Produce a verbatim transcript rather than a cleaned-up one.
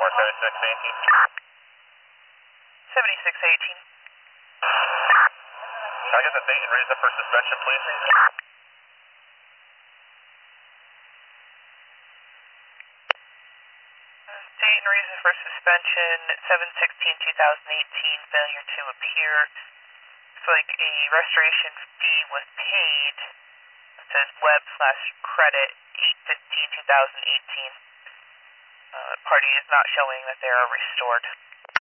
more seventy-six eighteen. seventy-six eighteen. Can I get the date and reason for suspension, please? Date and reason for suspension, seven sixteen two thousand eighteen, failure to appear. Looks like a restoration fee was paid. It says web slash credit, eight fifteen two thousand eighteen. Uh, party is not showing that they are restored.